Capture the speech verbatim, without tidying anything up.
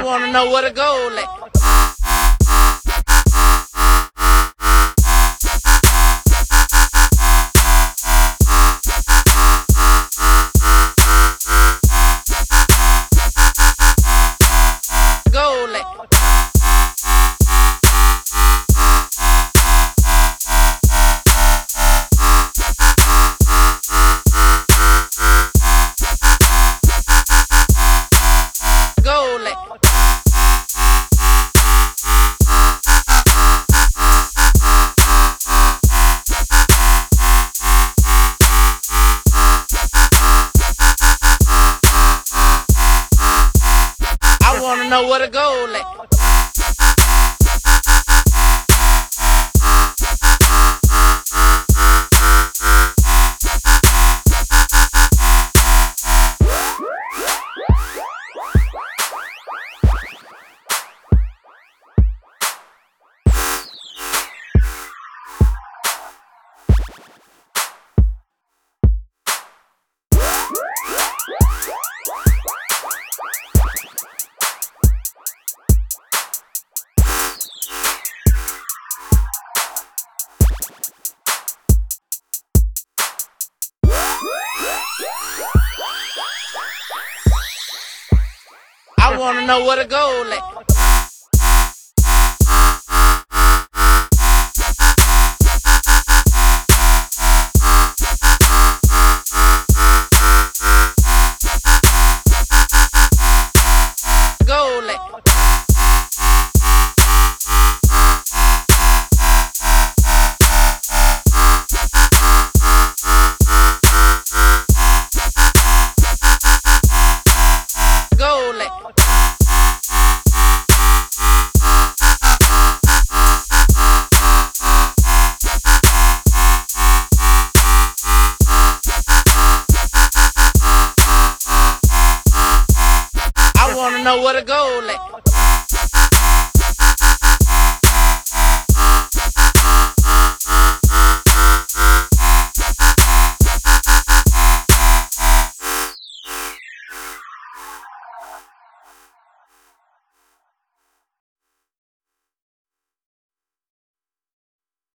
wanna know where to go. Like. Go, like. Go, like. I wanna know where to go. Like. I wanna know where to go. Like. Go, like. Go, like. I wanna know where to go. Like.